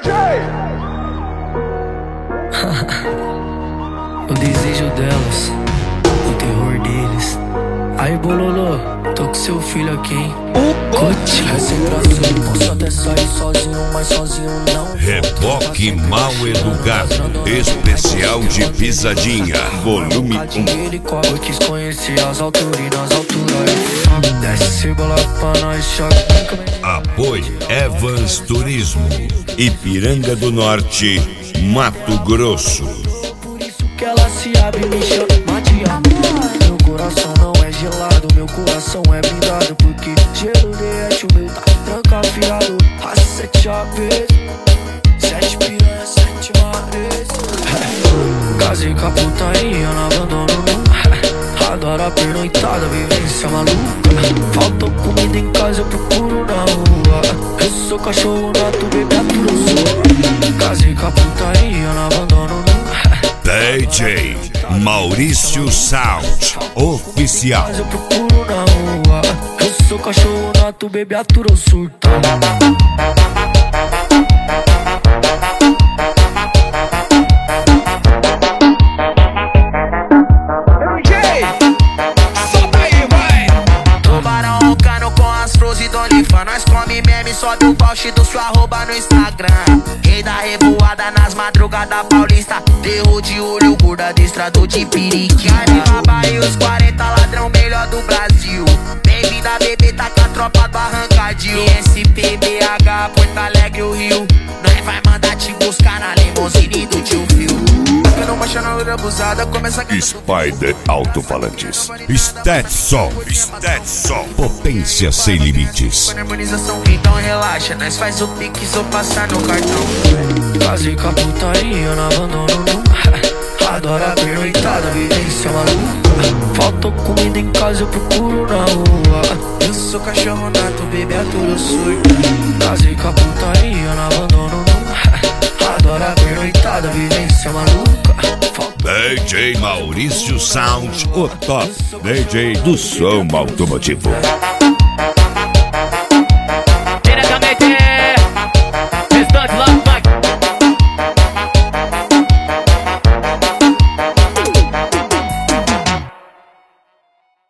O desejo delas, o terror deles. Aí, Bololô, tô com seu filho aqui, hein? Curte. Recém-trazido, posso até sair sozinho, mas sozinho não. Reboque mal educado, especial de pisadinha, volume 1. Eu quis conhecer as alturas e nas alturas. Desce cebola pra nós, choque. Apoio Evans Turismo, Ipiranga do Norte, Mato Grosso. Por isso que ela se abre e me chama de amor. Meu coração não é gelado, meu coração é blindado. Porque gelo derrete, o meu tá trancafiado. A 7 aves, 7 piranha, 7 mares. Casei com a putaria, não abandono nunca. Adoro a pernoitada, vivência maluca. Faltou comida em casa, eu procuro na rua. Eu sou cachorro nato, bebê aturo sou. Casei com a putaria, não abandono nunca. DJ Maurício Sound Oficial. Mas eu procuro na rua. Eu sou cachorro nato, bebê aturo surta. Nós come meme, sobe o post do sua arroba no Instagram. Rei da revoada nas madrugadas paulista. Terror de olho, gorda destrador de periquita. Bahia, os 40 ladrão melhor do Brasil. Bem-vinda, bebê, tá com a tropa do arrancadinho. SP, BH, Porto Alegre, o Rio. Nós vai mandar te buscar na limousine do tio Phil. Não mancha na hora abusada, começa a... Spider Alto-Falantes, Stetson, potência sem limites. Harmonização, então relaxa, nós faz o pique, só passar no cartão. Casei com a putaria, não abandono nunca. Adoro a pernoitada, vivência maluca. Faltou comida em casa, eu procuro na rua. Eu sou cachorro nato, bebê aturo surta. Casei com a putaria, não abandono nunca. Adoro a pernoitada, vivência maluca. DJ Maurício Sound, o top DJ do som automotivo.